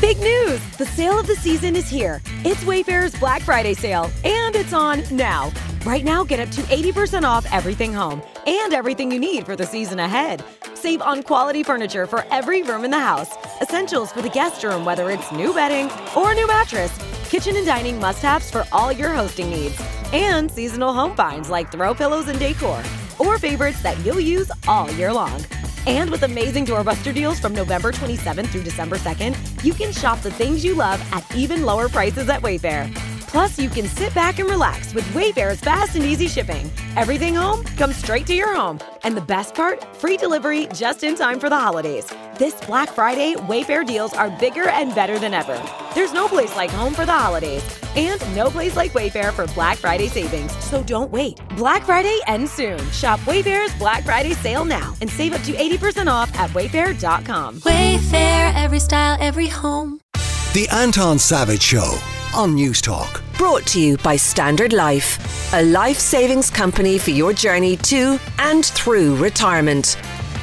Big news! The sale of the season is here. It's Wayfair's Black Friday sale, and it's on now. Right now, get up to 80% off everything home and everything you need for the season ahead. Save on quality furniture for every room in the house. Essentials for the guest room, whether it's new bedding or a new mattress. Kitchen and dining must-haves for all your hosting needs. And seasonal home finds like throw pillows and decor. Or favorites that you'll use all year long. And with amazing doorbuster deals from November 27th through December 2nd, you can shop the things you love at even lower prices at Wayfair. Plus, you can sit back and relax with Wayfair's fast and easy shipping. Everything home comes straight to your home. And the best part? Free delivery just in time for the holidays. This Black Friday, Wayfair deals are bigger and better than ever. There's no place like home for the holidays. And no place like Wayfair for Black Friday savings. So don't wait. Black Friday ends soon. Shop Wayfair's Black Friday sale now and save up to 80% off at wayfair.com. Wayfair, every style, every home. The Anton Savage Show on News Talk. Brought to you by Standard Life, a life savings company for your journey to and through retirement.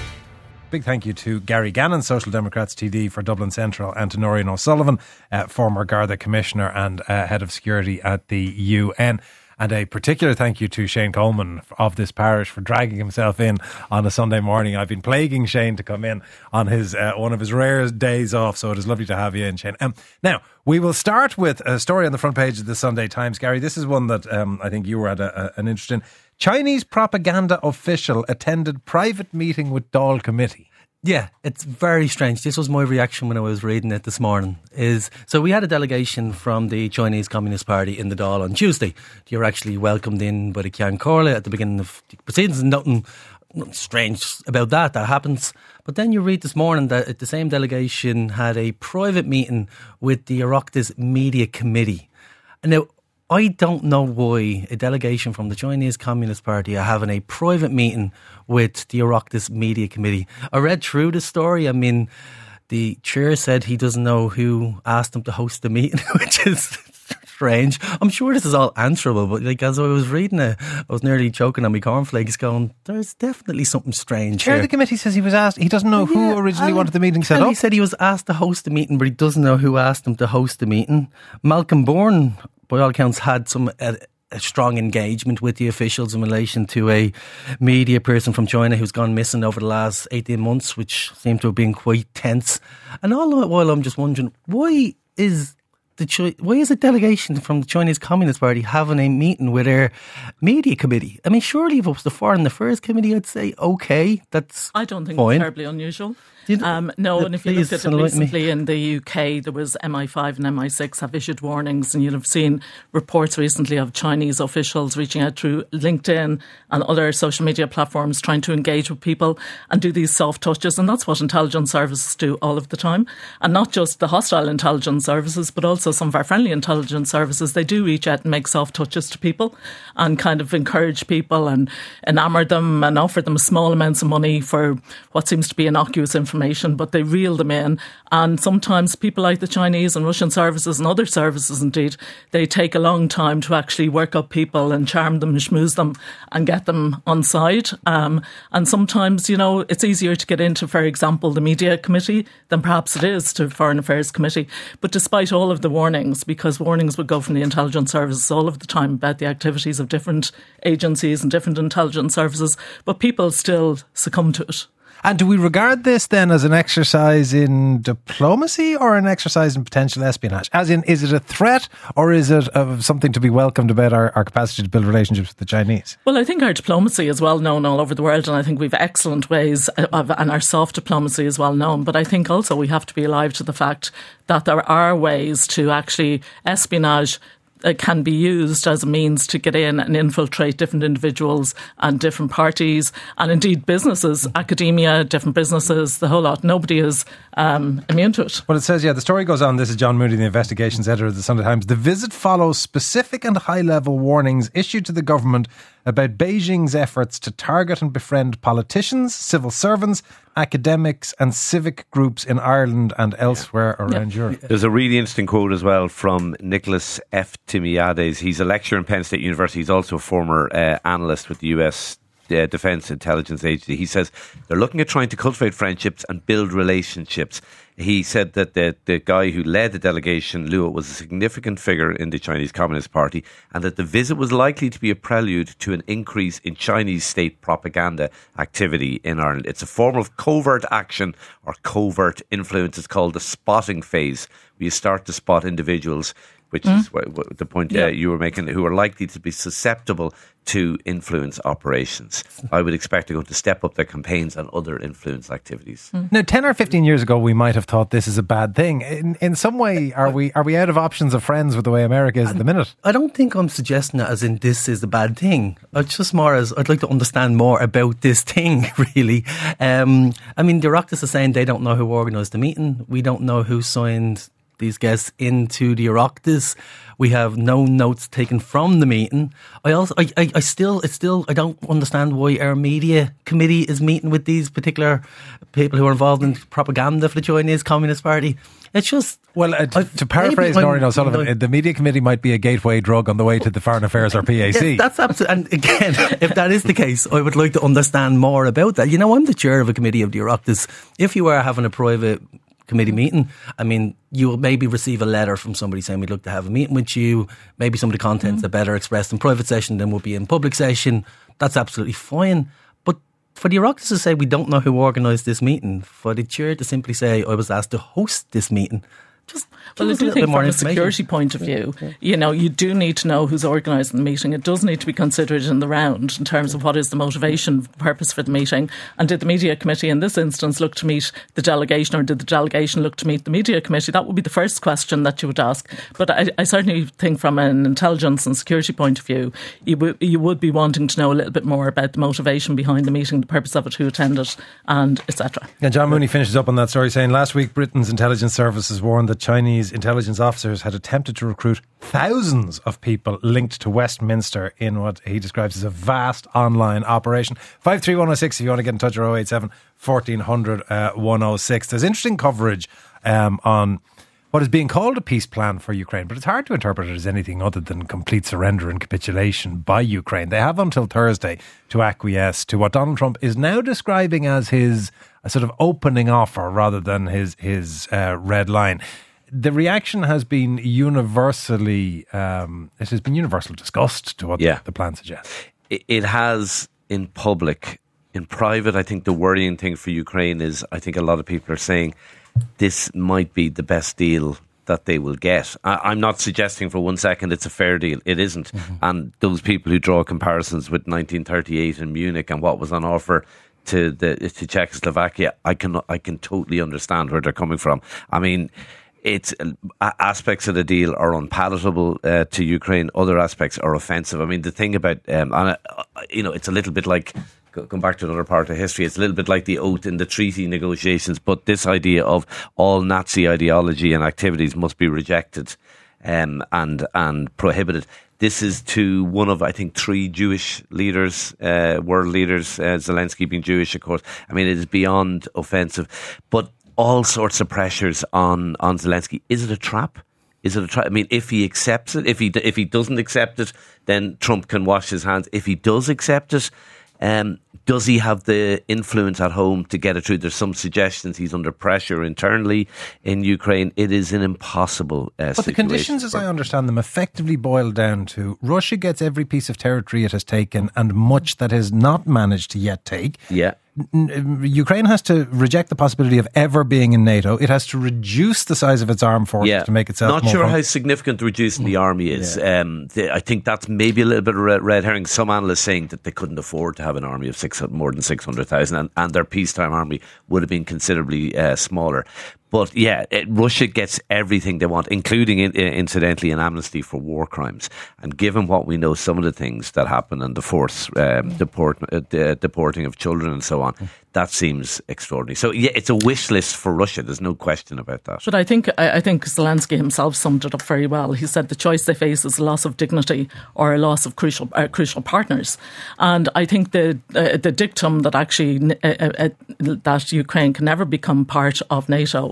Big thank you to Gary Gannon, Social Democrats TD for Dublin Central, and to Noreen O'Sullivan, former Garda Commissioner and Head of Security at the UN. And a particular thank you to Shane Coleman of this parish for dragging himself in on a Sunday morning. I've been plaguing Shane to come in on his one of his rare days off, so it is lovely to have you in, Shane. Now, we will start with a story on the front page of the Sunday Times. Gary, this is one that I think you were at an interest in. Chinese propaganda official attended private meeting with Dáil committee. Yeah, it's very strange. This was my reaction when I was reading it this morning. So we had a delegation from the Chinese Communist Party in the Dáil on Tuesday. They were actually welcomed in by the Ceann Comhairle at the beginning of the proceedings. Nothing strange about that happens. But then you read this morning that the same delegation had a private meeting with the Oireachtas Media Committee. And now, I don't know why a delegation from the Chinese Communist Party are having a private meeting with the Oireachtas Media Committee. I read through the story. I mean, the chair said he doesn't know who asked him to host the meeting, which is strange. I'm sure this is all answerable, but like as I was reading it, I was nearly choking on my cornflakes going, there's definitely something strange Chair here. of the committee says he was asked, he doesn't know who originally wanted the meeting set up. He said he was asked to host the meeting, but he doesn't know who asked him to host the meeting. Malcolm Bourne, by all accounts, had some a strong engagement with the officials in relation to a media person from China who's gone missing over the last 18 months, which seemed to have been quite tense. And all the while I'm just wondering, why is a delegation from the Chinese Communist Party having a meeting with their media committee? I mean, surely if it was the Foreign Affairs Committee, I'd say, okay, that's I don't think fine. It's terribly unusual. No, and if you look at it recently in the UK, there was MI5 and MI6 have issued warnings, and you'll have seen reports recently of Chinese officials reaching out through LinkedIn and other social media platforms trying to engage with people and do these soft touches, and that's what intelligence services do all of the time. And not just the hostile intelligence services, but also some of our friendly intelligence services. They do reach out and make soft touches to people and kind of encourage people and enamour them and offer them small amounts of money for what seems to be innocuous information, but they reel them in. And sometimes people like the Chinese and Russian services and other services, indeed, they take a long time to actually work up people and charm them and schmooze them and get them on side. And sometimes, it's easier to get into, for example, the Media Committee than perhaps it is to Foreign Affairs Committee. But despite all of the warnings, because warnings would go from the intelligence services all of the time about the activities of different agencies and different intelligence services, but people still succumb to it. And do we regard this then as an exercise in diplomacy or an exercise in potential espionage? As in, is it a threat or is it something to be welcomed about our capacity to build relationships with the Chinese? Well, I think our diplomacy is well known all over the world, and I think we've excellent ways and our soft diplomacy is well known. But I think also we have to be alive to the fact that there are ways to actually espionage can be used as a means to get in and infiltrate different individuals and different parties and indeed businesses, academia, different businesses, the whole lot. Nobody is immune to it. Well, it says, the story goes on. This is John Mooney, the investigations editor of the Sunday Times. The visit follows specific and high-level warnings issued to the government about Beijing's efforts to target and befriend politicians, civil servants, academics and civic groups in Ireland and elsewhere around Europe. There's a really interesting quote as well from Nicholas F. Timiades. He's a lecturer in Penn State University. He's also a former analyst with the US Defence Intelligence Agency. He says they're looking at trying to cultivate friendships and build relationships. He said that the guy who led the delegation, Luo, was a significant figure in the Chinese Communist Party, and that the visit was likely to be a prelude to an increase in Chinese state propaganda activity in Ireland. It's a form of covert action or covert influence. It's called the spotting phase, where you start to spot individuals, which is the point you were making, who are likely to be susceptible to influence operations. I would expect they're going to step up their campaigns on other influence activities. Now, 10 or 15 years ago, we might have thought this is a bad thing. In some way, are we out of options of friends with the way America is at the minute? I don't think I'm suggesting that as in this is a bad thing. It's just more as I'd like to understand more about this thing, really. I mean, the Oireachtas are saying they don't know who organised the meeting. We don't know who signed these guests into the Oireachtas. We have no notes taken from the meeting. I still don't understand why our media committee is meeting with these particular people who are involved in propaganda for the Chinese Communist Party. It's just... Well, to paraphrase Noreen O'Sullivan, the media committee might be a gateway drug on the way to the Foreign Affairs or PAC. Yes, that's absolutely... And again, if that is the case, I would like to understand more about that. You know, I'm the chair of a committee of the Oireachtas. If you are having a private committee meeting, I mean, you will maybe receive a letter from somebody saying we'd like to have a meeting with you. Maybe some of the contents are better expressed in private session than would be in public session. That's absolutely fine. But for the Oireachtas to say we don't know who organised this meeting, for the chair to simply say I was asked to host this meeting, just well, I do think from a security point of view, you know, you do need to know who's organising the meeting. It does need to be considered in the round in terms of what is the motivation, purpose for the meeting. And did the media committee in this instance look to meet the delegation, or did the delegation look to meet the media committee? That would be the first question that you would ask. But I certainly think from an intelligence and security point of view, you would be wanting to know a little bit more about the motivation behind the meeting, the purpose of it, who attended, and etc. And John Mooney finishes up on that story saying last week Britain's intelligence services warned that Chinese intelligence officers had attempted to recruit thousands of people linked to Westminster in what he describes as a vast online operation. 53106 if you want to get in touch, or 087 1400 106. There's interesting coverage on what is being called a peace plan for Ukraine, but it's hard to interpret it as anything other than complete surrender and capitulation by Ukraine. They have until Thursday to acquiesce to what Donald Trump is now describing as his sort of opening offer rather than his red line. The reaction has been universally, it has been universal disgust to what the plan suggests. It has in public. In private, I think the worrying thing for Ukraine is, I think a lot of people are saying this might be the best deal that they will get. I'm not suggesting for 1 second it's a fair deal. It isn't. Mm-hmm. And those people who draw comparisons with 1938 in Munich and what was on offer to Czechoslovakia, I can totally understand where they're coming from. I mean, it's aspects of the deal are unpalatable to Ukraine. Other aspects are offensive. I mean, the thing about it's a little bit like, come back to another part of history, it's a little bit like the oath in the treaty negotiations, but this idea of all Nazi ideology and activities must be rejected and prohibited. This is to one of, I think, 3 Jewish leaders, world leaders, Zelensky being Jewish, of course. I mean, it is beyond offensive. But all sorts of pressures on Zelensky. Is it a trap? Is it a trap? I mean, if he accepts it, if he doesn't accept it, then Trump can wash his hands. If he does accept it, does he have the influence at home to get it through? There's some suggestions he's under pressure internally in Ukraine. It is an impossible situation. But the conditions, as I understand them, effectively boil down to Russia gets every piece of territory it has taken and much that has not managed to yet take. Yeah. Ukraine has to reject the possibility of ever being in NATO. It has to reduce the size of its armed forces to make itself not sure how significant reducing the army is. I think that's maybe a little bit of red herring. Some analysts saying that they couldn't afford to have an army of more than 600,000 and their peacetime army would have been considerably smaller. But Russia gets everything they want, including, incidentally, an amnesty for war crimes. And given what we know, some of the things that happen and the forced deporting of children and so on, that seems extraordinary. So, it's a wish list for Russia. There's no question about that. But I think Zelensky himself summed it up very well. He said the choice they face is a loss of dignity or a loss of crucial partners. And I think the dictum that actually that Ukraine can never become part of NATO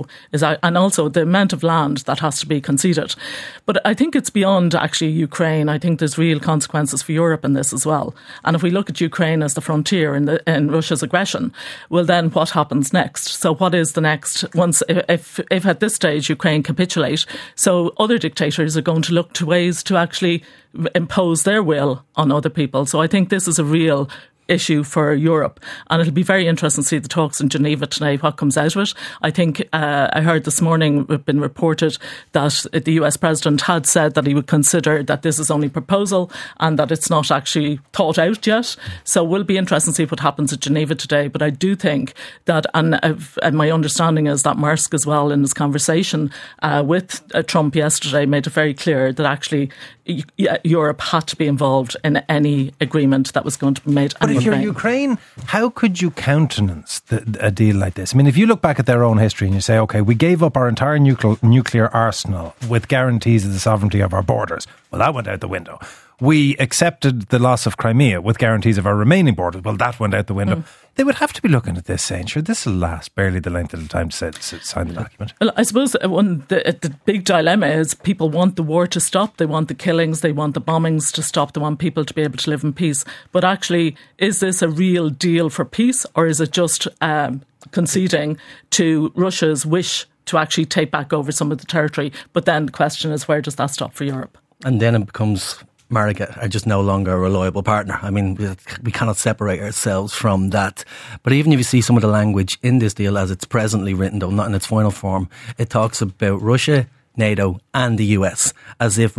NATO and also the amount of land that has to be conceded. But I think it's beyond actually Ukraine. I think there's real consequences for Europe in this as well. And if we look at Ukraine as the frontier in Russia's aggression, well, then what happens next? So what is the next? Once, if at this stage Ukraine capitulate, so other dictators are going to look to ways to actually impose their will on other people. So I think this is a real issue for Europe, and it'll be very interesting to see the talks in Geneva today, what comes out of it. I think I heard this morning it's been reported that the US president had said that he would consider that this is only proposal and that it's not actually thought out yet. So we'll be interested to see what happens at Geneva today. But I do think that, and my understanding is that Maersk as well in his conversation with Trump yesterday made it very clear that actually Europe had to be involved in any agreement that was going to be made. But if you're Ukraine, how could you countenance a deal like this? I mean, if you look back at their own history and you say, OK, we gave up our entire nuclear arsenal with guarantees of the sovereignty of our borders. Well, that went out the window. We accepted the loss of Crimea with guarantees of our remaining borders. Well, that went out the window. They would have to be looking at this saying, sure, this will last barely the length of the time to sign the document. Well, I suppose the big dilemma is people want the war to stop. They want the killings. They want the bombings to stop. They want people to be able to live in peace. But actually, is this a real deal for peace, or is it just conceding to Russia's wish to actually take back over some of the territory? But then the question is, where does that stop for Europe? And then it becomes America are just no longer a reliable partner. I mean, we cannot separate ourselves from that. But even if you see some of the language in this deal as it's presently written, though not in its final form, it talks about Russia, NATO and the US as if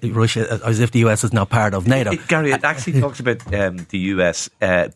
the US is not part of NATO. Gary, it actually talks about the US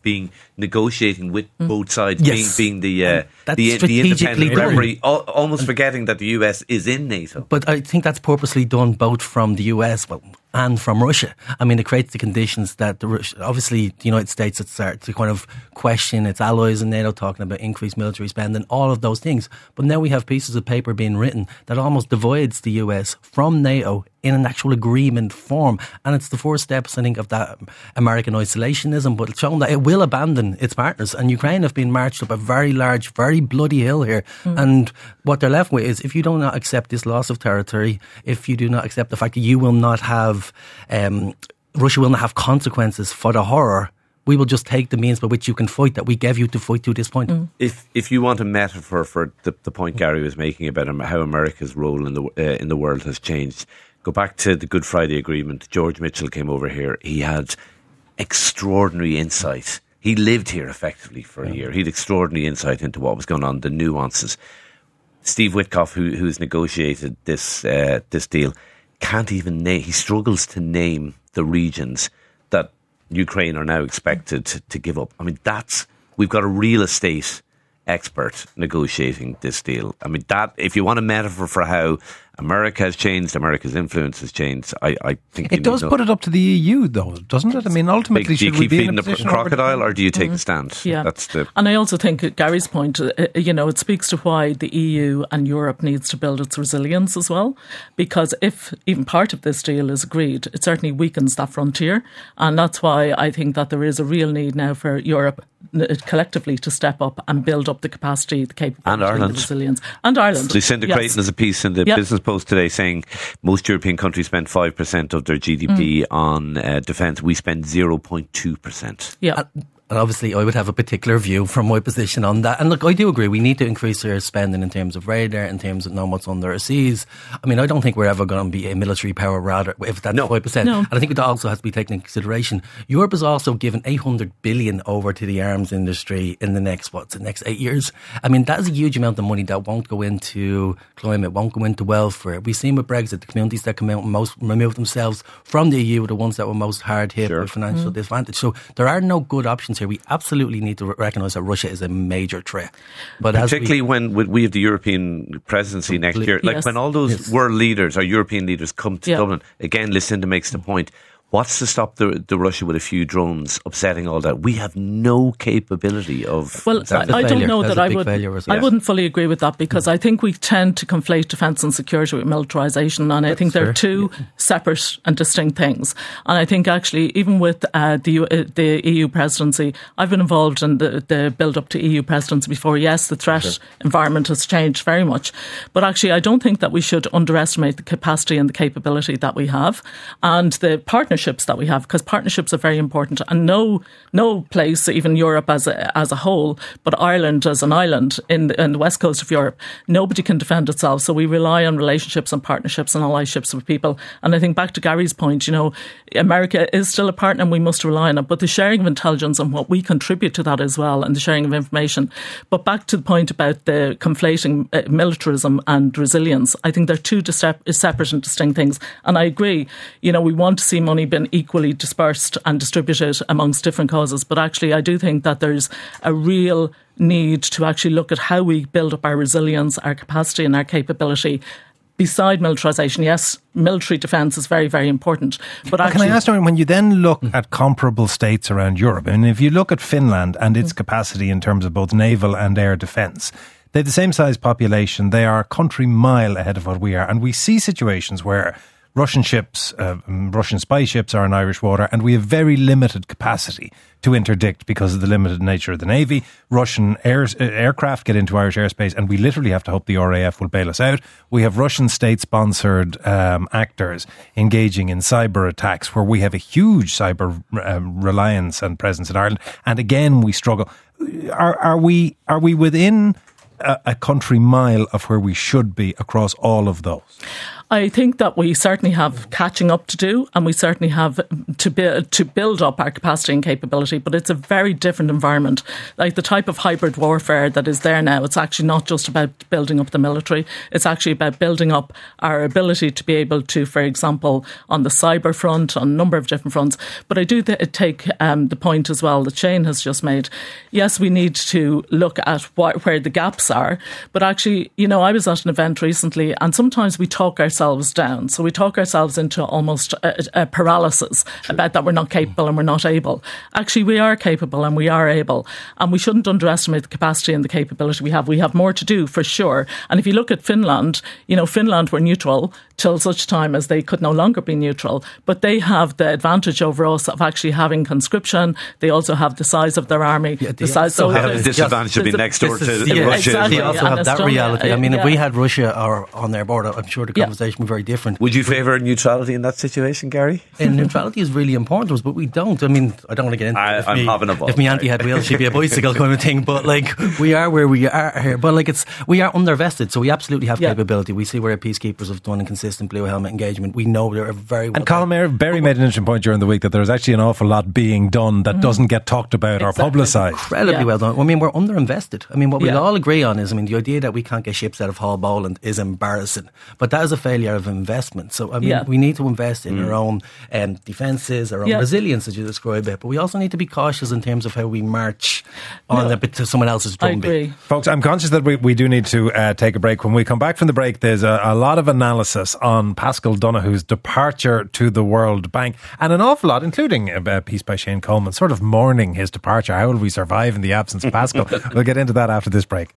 negotiating with both sides, yes. being the independent referee, almost forgetting that the US is in NATO. But I think that's purposely done both from the US and from Russia. I mean, it creates the conditions that obviously the United States had started to kind of question its allies in NATO, talking about increased military spending, all of those things. But now we have pieces of paper being written that almost divides the US from NATO in an actual agreement form. And it's the first steps, I think, of that American isolationism, but it's shown that it will abandon its partners. And Ukraine have been marched up a very large, very bloody hill here. And what they're left with is, if you do not accept this loss of territory, if you do not accept the fact that you will not have, Russia will not have consequences for the horror, we will just take the means by which you can fight that we gave you to fight to this point. If you want a metaphor for the point Gary was making about how America's role in the world has changed, go back to the Good Friday Agreement. George Mitchell came over here. He had extraordinary insight. He lived here effectively for a year. He had extraordinary insight into what was going on, the nuances. Steve Witkoff, who's negotiated this deal, can't even name. He struggles to name the regions that Ukraine are now expected to give up. I mean, we've got a real estate expert negotiating this deal. I mean, that, if you want a metaphor for how America has changed, America's influence has changed, I think it does put it up to the EU, though, doesn't it? I mean, ultimately, do you keep feeding the crocodile, or do you take the stand? Yeah, and I also think at Gary's point, it speaks to why the EU and Europe needs to build its resilience as well. Because if even part of this deal is agreed, it certainly weakens that frontier, and that's why I think that there is a real need now for Europe collectively to step up and build up the capacity, the capability, and the resilience. And Ireland. Lucinda Creighton has a piece in the Business Post today saying most European countries spend 5% of their GDP on defence. We spend 0.2%. Yeah. And obviously I would have a particular view from my position on that. And look, I do agree, we need to increase our spending in terms of radar, in terms of knowing what's under our seas. I mean, I don't think we're ever going to be a military power, rather, if that's 5%. No. And I think that also has to be taken into consideration. Europe has also given 800 billion over to the arms industry in the next 8 years. I mean, that is a huge amount of money that won't go into climate, won't go into welfare. We've seen with Brexit, the communities that come out and most remove themselves from the EU are the ones that were most hard hit with financial disadvantage. So there are no good options here. We absolutely need to recognise that Russia is a major threat. But particularly when we have the European presidency next year, like when all those world leaders or European leaders come to Dublin, again, Lucinda makes the point, What's to stop the Russia with a few drones upsetting all that? We have no capability of... Well, I don't know that I wouldn't fully agree with that, because I think we tend to conflate defence and security with militarisation, and I think they're two separate and distinct things. And I think actually, even with the EU presidency, I've been involved in the build-up to EU presidency before. Yes, the threat environment has changed very much. But actually, I don't think that we should underestimate the capacity and the capability that we have and the partnerships that we have, because partnerships are very important. And no place, even Europe as a whole, but Ireland as an island in the west coast of Europe, nobody can defend itself. So we rely on relationships and partnerships and allyships with people. And I think back to Gary's point, America is still a partner and we must rely on it. But the sharing of intelligence and what we contribute to that as well, and the sharing of information. But back to the point about the conflating militarism and resilience, I think they're two separate and distinct things. And I agree, we want to see money being equally dispersed and distributed amongst different causes. But actually, I do think that there's a real need to actually look at how we build up our resilience, our capacity and our capability. Beside militarisation, yes, military defence is very, very important. But actually, can I ask, when you then look at comparable states around Europe, and if you look at Finland and its capacity in terms of both naval and air defence, they have the same size population. They are a country mile ahead of what we are. And we see situations where Russian ships, Russian spy ships are in Irish water, and we have very limited capacity to interdict because of the limited nature of the Navy. Russian aircraft get into Irish airspace, and we literally have to hope the RAF will bail us out. We have Russian state-sponsored actors engaging in cyber attacks, where we have a huge cyber reliance and presence in Ireland. And again, we struggle. Are we within a country mile of where we should be across all of those? I think that we certainly have catching up to do, and we certainly have to build up our capacity and capability, but it's a very different environment. Like the type of hybrid warfare that is there now, it's actually not just about building up the military, it's actually about building up our ability to be able to, for example, on the cyber front, on a number of different fronts. But I do take the point as well that Shane has just made. Yes, we need to look at where the gaps are, but actually, I was at an event recently, and sometimes we talk ourselves down. So we talk ourselves into almost a paralysis about that we're not capable and we're not able. Actually, we are capable and we are able. And we shouldn't underestimate the capacity and the capability we have. We have more to do, for sure. And if you look at Finland, Finland were neutral till such time as they could no longer be neutral. But they have the advantage over us of actually having conscription. They also have the size of their army. They have the disadvantage of being next door to Russia. Exactly. They also have that reality. If we had Russia on their border, I'm sure the conversation would be very different. Would you favour neutrality in that situation, Gary? And neutrality is really important to us, but we don't. I don't want to get into it. If my auntie had wheels, she'd be a bicycle kind of thing. But we are where we are here. But we are undervested, so we absolutely have capability. We see where our peacekeepers have done a consistent blue helmet engagement. We know they're very well. And Colin Berry made an interesting point during the week that there's actually an awful lot being done that doesn't get talked about or publicised. Incredibly well done. We're underinvested. What we'll all agree on is, the idea that we can't get ships out of Hull Boland is embarrassing. But that is a failure of investment. So we need to invest in our own defences, our own resilience, as you describe it. But we also need to be cautious in terms of how we march on a bit to someone else's drumbeat. Folks, I'm conscious that we do need to take a break. When we come back from the break, there's a lot of analysis on Paschal Donoghue's departure to the World Bank, and an awful lot, including a piece by Shane Coleman, sort of mourning his departure. How will we survive in the absence of Paschal? We'll get into that after this break.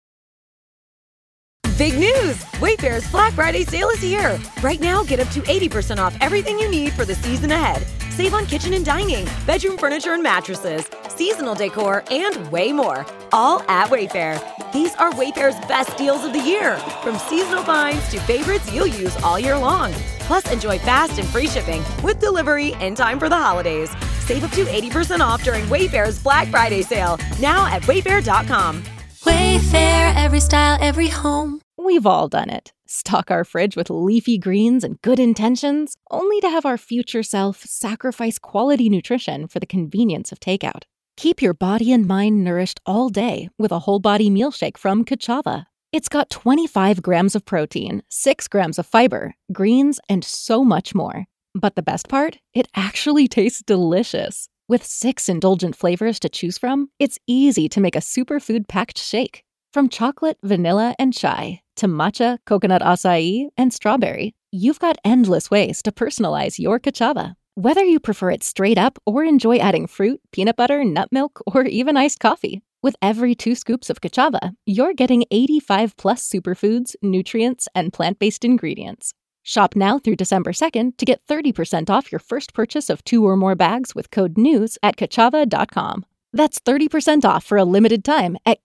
Big news! Wayfair's Black Friday sale is here. Right now, get up to 80% off everything you need for the season ahead. Save on kitchen and dining, bedroom furniture and mattresses, seasonal decor, and way more. All at Wayfair. These are Wayfair's best deals of the year. From seasonal finds to favorites you'll use all year long. Plus, enjoy fast and free shipping with delivery in time for the holidays. Save up to 80% off during Wayfair's Black Friday sale. Now at wayfair.com. Wayfair, every style, every home. We've all done it. Stock our fridge with leafy greens and good intentions, only to have our future self sacrifice quality nutrition for the convenience of takeout. Keep your body and mind nourished all day with a whole body meal shake from Kachava. It's got 25 grams of protein, 6 grams of fiber, greens, and so much more. But the best part? It actually tastes delicious. With 6 indulgent flavors to choose from, it's easy to make a superfood-packed shake. From chocolate, vanilla, and chai to matcha, coconut acai, and strawberry, you've got endless ways to personalize your Kachava. Whether you prefer it straight up or enjoy adding fruit, peanut butter, nut milk, or even iced coffee, with every 2 scoops of Kachava, you're getting 85 plus superfoods, nutrients, and plant-based ingredients. Shop now through December 2nd to get 30% off your first purchase of 2 or more bags with code NEWS at Kachava.com. That's 30% off for a limited time at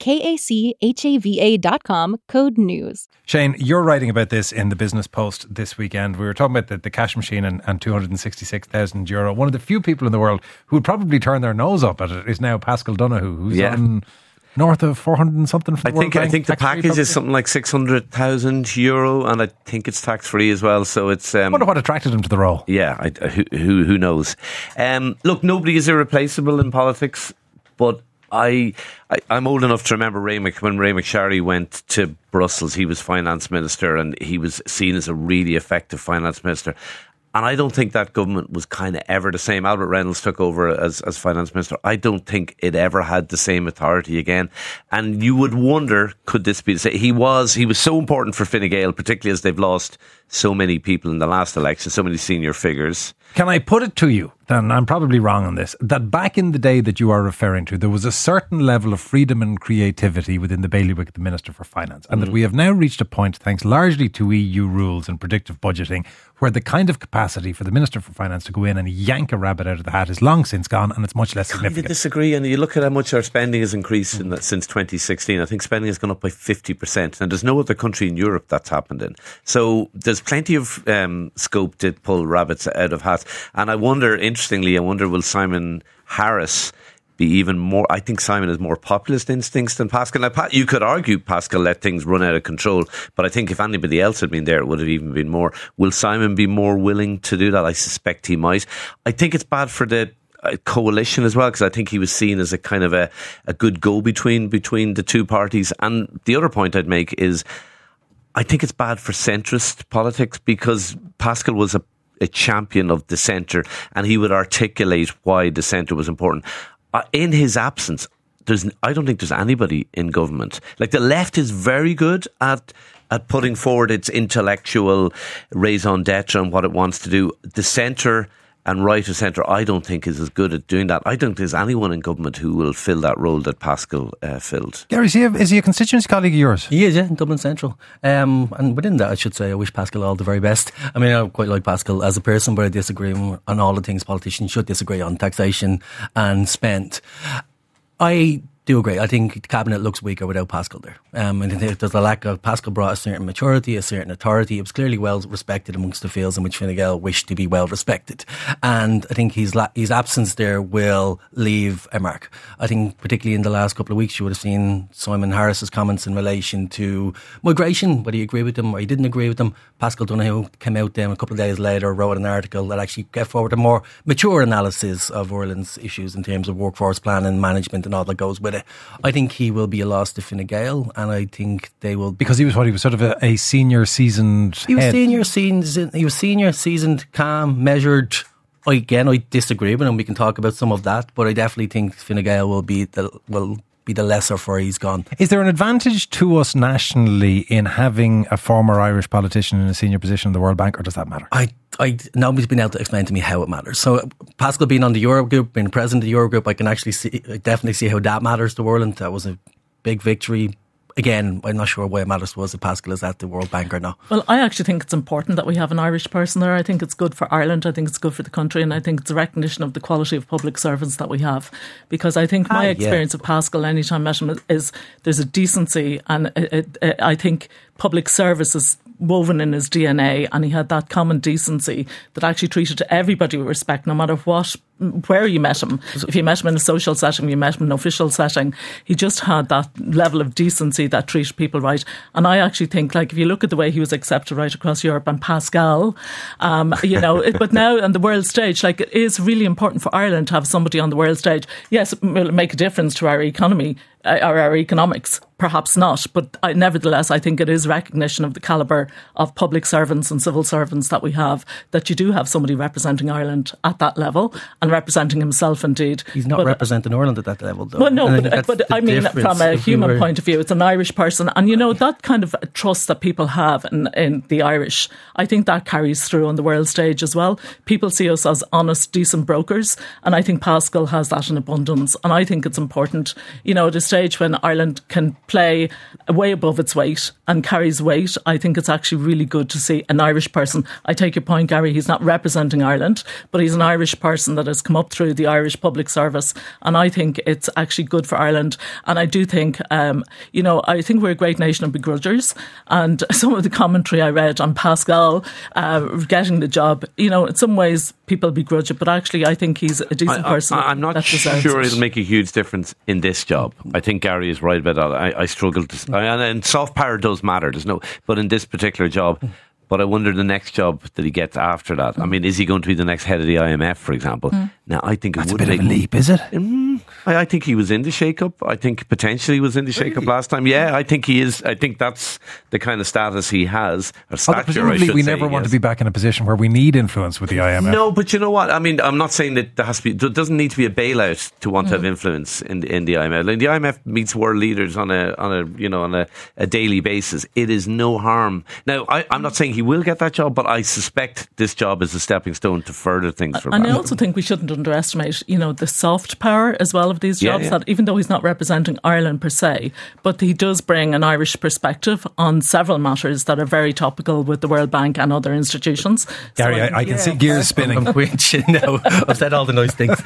KACHAVA.com, code NEWS. Shane, you're writing about this in the Business Post this weekend. We were talking about the cash machine and €266,000. One of the few people in the world who would probably turn their nose up at it is now Paschal Donohoe, who's on north of 400 and something from the World Bank. I think the package is something like €600,000, and I think it's tax-free as well. So it's. I wonder what attracted him to the role. Yeah, who knows? Look, nobody is irreplaceable in politics. But I'm old enough to remember when Ray McSharry went to Brussels. He was finance minister, and he was seen as a really effective finance minister. And I don't think that government was kind of ever the same. Albert Reynolds took over as finance minister. I don't think it ever had the same authority again. And you would wonder, could this be the same? He was so important for Fine Gael, particularly as they've lost so many people in the last election, so many senior figures. Can I put it to you, and I'm probably wrong on this, that back in the day that you are referring to, there was a certain level of freedom and creativity within the bailiwick of the Minister for Finance, and that we have now reached a point, thanks largely to EU rules and predictive budgeting, where the kind of capacity for the Minister for Finance to go in and yank a rabbit out of the hat is long since gone, and it's much less significant. I disagree, and you look at how much our spending has increased since 2016. I think spending has gone up by 50%, and there's no other country in Europe that's happened in. So there's plenty of scope to pull rabbits out of hats. And I wonder, interestingly, will Simon Harris be even more? I think Simon has more populist instincts than Paschal. Now, you could argue Paschal let things run out of control, but I think if anybody else had been there, it would have even been more. Will Simon be more willing to do that? I suspect he might. I think it's bad for the coalition as well, because I think he was seen as a kind of a good go-between between the two parties. And the other point I'd make is I think it's bad for centrist politics, because Paschal was a champion of the centre, and he would articulate why the centre was important. In his absence, I don't think there's anybody in government. Like, the left is very good at putting forward its intellectual raison d'etre and what it wants to do. The centre and right of centre, I don't think is as good at doing that. I don't think there's anyone in government who will fill that role that Paschal filled. Gary, is he a constituency colleague of yours? He is, yeah, in Dublin Central. And within that, I should say, I wish Paschal all the very best. I mean, I quite like Paschal as a person, but I disagree on all the things politicians should disagree on, taxation and spend. I do agree. I think the cabinet looks weaker without Paschal there. I think there's a lack of. Paschal brought a certain maturity, a certain authority. It was clearly well respected amongst the fields in which Fine Gael wished to be well respected. And I think his absence there will leave a mark. I think particularly in the last couple of weeks, you would have seen Simon Harris's comments in relation to migration, whether you agree with them or you didn't agree with them. Paschal Donohoe came out then a couple of days later, wrote an article that actually get forward a more mature analysis of Ireland's issues in terms of workforce planning, management and all that goes with it. I think he will be a loss to Fine Gael, and I think they will... Because he was sort of a senior seasoned He was senior seasoned, calm, measured. Again, I disagree with him. We can talk about some of that, but I definitely think Fine Gael will be the lesser for he's gone. Is there an advantage to us nationally in having a former Irish politician in a senior position in the World Bank, or does that matter? Nobody's been able to explain to me how it matters. So Paschal being on the Eurogroup, being president of the Eurogroup, I can actually definitely see how that matters to Ireland. That was a big victory. Again, I'm not sure why it matters to us if Paschal is at the World Bank or not. Well, I actually think it's important that we have an Irish person there. I think it's good for Ireland. I think it's good for the country. And I think it's a recognition of the quality of public servants that we have. Because I think my experience of Paschal, anytime I met him, is there's a decency. And I think public service is woven in his DNA, and he had that common decency that actually treated everybody with respect, no matter where you met him. If you met him in a social setting, you met him in an official setting, he just had that level of decency that treated people right. And I actually think, like, if you look at the way he was accepted right across Europe, and Paschal, but now on the world stage, like, it is really important for Ireland to have somebody on the world stage. Yes, it will make a difference to our economy, our economics. Perhaps not, but nevertheless, I think it is recognition of the calibre of public servants and civil servants that we have, that you do have somebody representing Ireland at that level and representing himself indeed. He's not representing Ireland at that level, though. Well, no, but I mean, from a human point of view, it's an Irish person. And, you know, that kind of trust that people have in the Irish, I think that carries through on the world stage as well. People see us as honest, decent brokers. And I think Paschal has that in abundance. And I think it's important, you know, at a stage when Ireland can play way above its weight and carries weight, I think it's actually really good to see an Irish person. I take your point, Gary, he's not representing Ireland, but he's an Irish person that has come up through the Irish public service, and I think it's actually good for Ireland. And I do think, you know, I think we're a great nation of begrudgers, and some of the commentary I read on Paschal getting the job, you know, in some ways people begrudge it, but actually I think he's a decent person. I'm not sure it'll make a huge difference in this job. I think Gary is right about that. I struggle to, and soft power does matter. But in this particular job. But I wonder the next job that he gets after that. I mean, is he going to be the next head of the IMF, for example? Now, I think that's a bit of a leap, is it? I think he was in the shake-up. I think potentially he was in the shake-up last time. Yeah, I think he is. I think that's the kind of status he has. Or stature, presumably we never want to be back in a position where we need influence with the IMF. No, but you know what? I mean, I'm not saying that there doesn't need to be a bailout to want to have influence in the IMF. Like, the IMF meets world leaders on a daily basis. It is no harm. Now, I'm not saying he will get that job, but I suspect this job is a stepping stone to further things for him. And I also think we shouldn't underestimate, you know, the soft power as well of these jobs, that even though he's not representing Ireland per se, but he does bring an Irish perspective on several matters that are very topical with the World Bank and other institutions. Gary, I can see gears spinning. I've said all the nice things.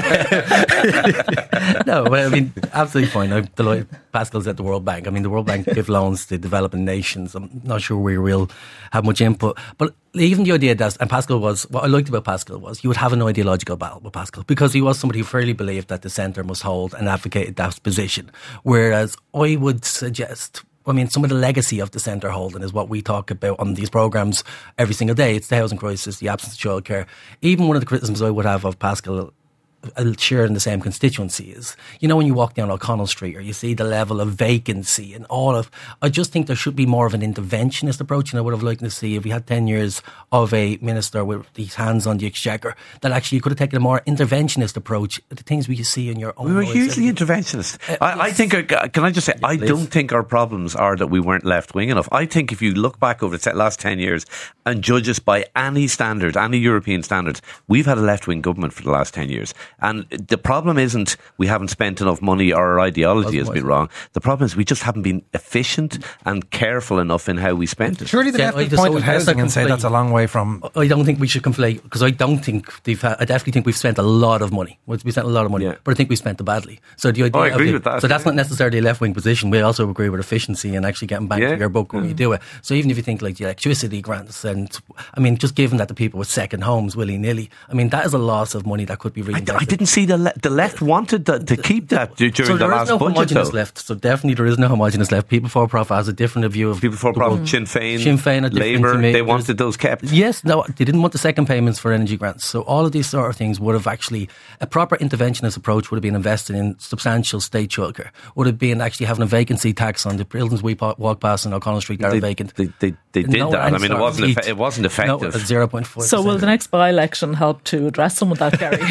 No, well, I mean, absolutely fine. I'm delighted Paschal's at the World Bank. I mean, the World Bank give loans to developing nations. I'm not sure we will have much input, but even the idea that, and Paschal was, what I liked about Paschal was you would have an ideological battle with Paschal, because he was somebody who fairly believed that the centre must hold and advocated that position. Whereas I would suggest, I mean, some of the legacy of the centre holding is what we talk about on these programmes every single day. It's the housing crisis, the absence of childcare. Even one of the criticisms I would have of Paschal, shared in the same constituency, is, you know, when you walk down O'Connell Street or you see the level of vacancy and all of, I just think there should be more of an interventionist approach, and I would have liked to see, if we had 10 years of a minister with these hands on the exchequer, that actually you could have taken a more interventionist approach to the things we see in your own. We were hugely interventionist. I think, can I just say, I don't think our problems are that we weren't left-wing enough. I think if you look back over the last 10 years and judge us by any standard, any European standards, we've had a left-wing government for the last 10 years. And the problem isn't we haven't spent enough money or our ideology has been wrong. The problem is we just haven't been efficient and careful enough in how we spent it. Surely the left would point at housing and say that's a long way from... I don't think we should conflate, because I definitely think we've spent a lot of money. We spent a lot of money, but I think we spent it badly. So the idea I agree with that. So that's not necessarily a left-wing position. We also agree with efficiency and actually getting bang for your buck when you do it. So even if you think like the electricity grants, and I mean, just given that the people with second homes willy-nilly, I mean, that is a loss of money that could be reinvested. I didn't see the left wanted to keep that during the last budget. So there is no homogenous left. So definitely there is no homogenous left. People for Profit has a different view of... People for Profit, Sinn Féin, Labour, they wanted those kept. Yes, no, they didn't want the second payments for energy grants. So all of these sort of things would have actually... A proper interventionist approach would have been invested in substantial state childcare. Would have been actually having a vacancy tax on the buildings we walk past in O'Connell Street that are vacant. They did that. I mean, it wasn't effective. No, at 0.4%. So will the next by-election help to address some of that, Gary?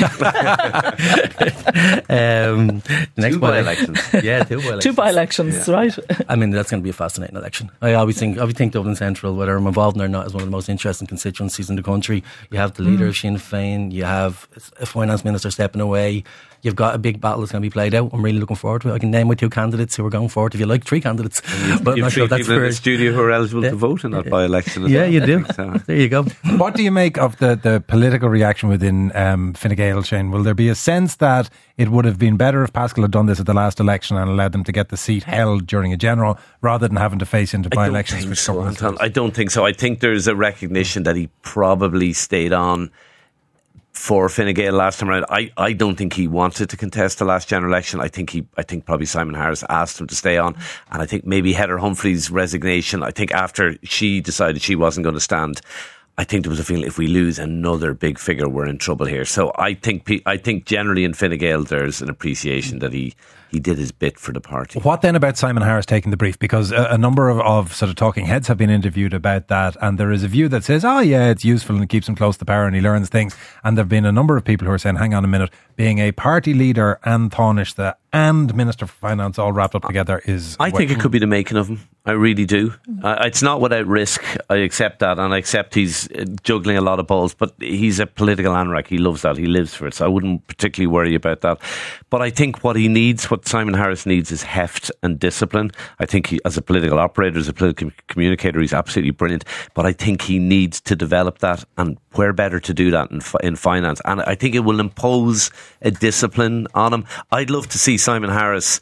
Next two by-elections. Yeah, two by-elections. Two by-elections, right? I mean, that's going to be a fascinating election. I always think Dublin Central, whether I'm involved in or not, is one of the most interesting constituencies in the country. You have the leader of Sinn Féin, you have a finance minister stepping away, you've got a big battle that's going to be played out. I'm really looking forward to it. I can name my two candidates who are going forward. If you like, three candidates. But I'm not sure that's people in the studio who are eligible to vote in that by-election as well. You do. So. There you go. What do you make of the political reaction within Fine Gael, Shane? Will there be a sense that it would have been better if Paschal had done this at the last election and allowed them to get the seat held during a general rather than having to face into by-elections? I don't think so. I think there's a recognition that he probably stayed on for Fine Gael last time around. I don't think he wanted to contest the last general election. I think probably Simon Harris asked him to stay on, and I think maybe Heather Humphrey's resignation, I think after she decided she wasn't going to stand, I think there was a feeling if we lose another big figure, we're in trouble here. So I think generally in Fine Gael there's an appreciation that he he did his bit for the party. What then about Simon Harris taking the brief? Because a number of sort of talking heads have been interviewed about that, and there is a view that says, oh yeah, it's useful and it keeps him close to power and he learns things. And there have been a number of people who are saying, hang on a minute, being a party leader and Taoiseach and Minister for Finance all wrapped up together is... I think it could be the making of him. I really do. It's not without risk. I accept that, and I accept he's juggling a lot of balls, but he's a political anorak. He loves that. He lives for it. So I wouldn't particularly worry about that. But I think what Simon Harris needs is heft and discipline. I think he, as a political operator, as a political communicator, he's absolutely brilliant. But I think he needs to develop that, and where better to do that in finance. And I think it will impose a discipline on him. I'd love to see Simon Harris,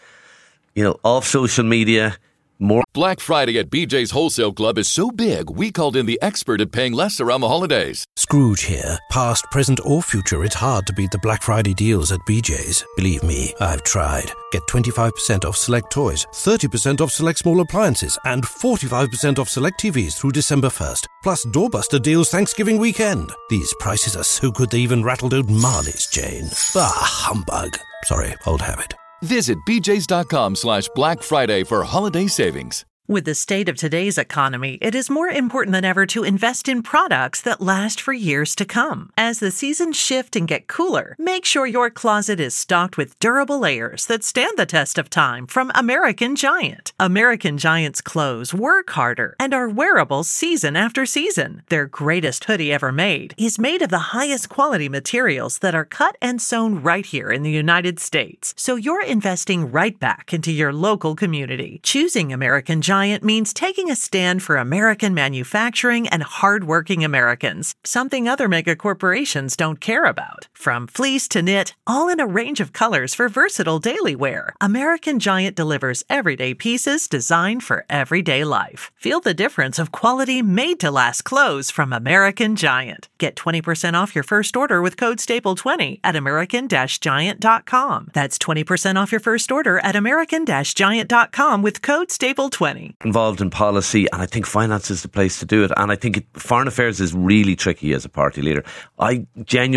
off social media, more. Black Friday at BJ's Wholesale Club is so big, we called in the expert at paying less around the holidays. Scrooge here. Past, present or future, it's hard to beat the Black Friday deals at BJ's. Believe me, I've tried. Get 25% off select toys, 30% off select small appliances, and 45% off select TVs through December 1st. Plus doorbuster deals Thanksgiving weekend. These prices are so good they even rattled out Marley's chain. Bah, humbug. Sorry, old habit. Visit bjs.com/Black Friday for holiday savings. With the state of today's economy, it is more important than ever to invest in products that last for years to come. As the seasons shift and get cooler, make sure your closet is stocked with durable layers that stand the test of time from American Giant. American Giant's clothes work harder and are wearable season after season. Their greatest hoodie ever made is made of the highest quality materials that are cut and sewn right here in the United States. So you're investing right back into your local community. Choosing American Giant means taking a stand for American manufacturing and hardworking Americans, something other mega corporations don't care about. From fleece to knit, all in a range of colors for versatile daily wear, American Giant delivers everyday pieces designed for everyday life. Feel the difference of quality made-to-last clothes from American Giant. Get 20% off your first order with code STAPLE20 at american-giant.com. That's 20% off your first order at american-giant.com with code STAPLE20. Involved in policy, and I think finance is the place to do it. And I think foreign affairs is really tricky as a party leader. I'm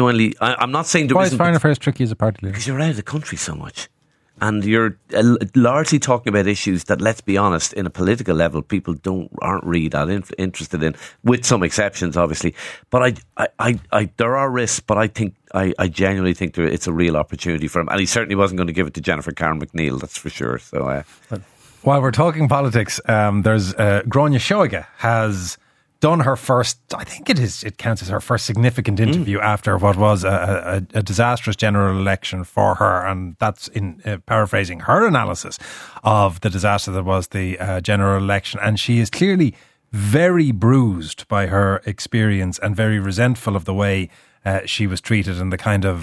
not saying there Why is foreign affairs tricky as a party leader? Because you're out of the country so much. And you're largely talking about issues that, let's be honest, in a political level, people aren't really that interested in, with some exceptions, obviously. But there are risks, but I genuinely think it's a real opportunity for him. And he certainly wasn't going to give it to Jennifer Karen McNeil, that's for sure. So. While we're talking politics, there's Gráinne Seoige has done her first, it counts as her first significant interview after what was a disastrous general election for her, and that's in paraphrasing her analysis of the disaster that was the general election. And she is clearly very bruised by her experience and very resentful of the way she was treated and the kind of